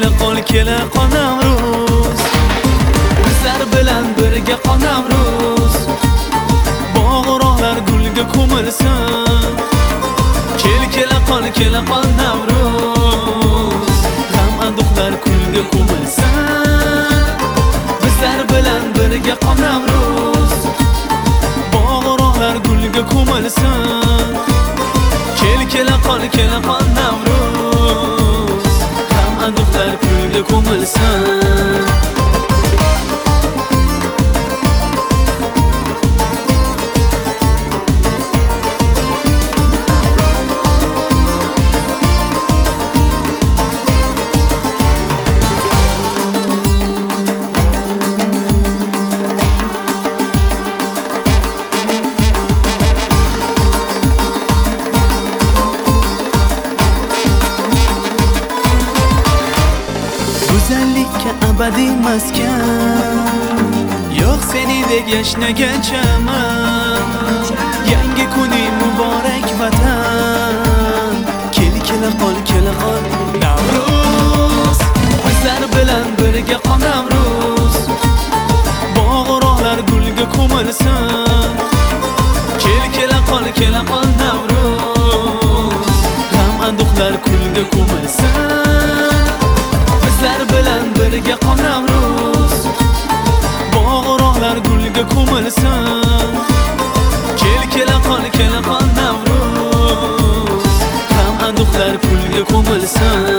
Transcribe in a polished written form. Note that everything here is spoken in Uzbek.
kela qol Navruz, bizlar bilan birga qol Navruz. Bog'roqlar gulga ko'milsin, kela qol Navruz. G'am anduqlar kulga ko'milsin, bizlar bilan birga qol Navruz. Bog'roqlar gulga ko'milsin, kela qol Navruz. G'am anduqlar kulga ko'milsin. Go'zallikka abadiy maskan, yo'q senidek yashnaganchaman. Yangi kuning muborak vatan, kela qol Navruz. Bizlar bilan birga qol Navruz. Bog'roqlar gulga ko'milsin, kela qol Navruz. G'am anduqlar kulga ko'milsin, bizlar bilan birga qol Navruz. Bog'roqlar gulga ko'milsin, kela qol Navruz. G'am anduqlar kulga ko'milsin.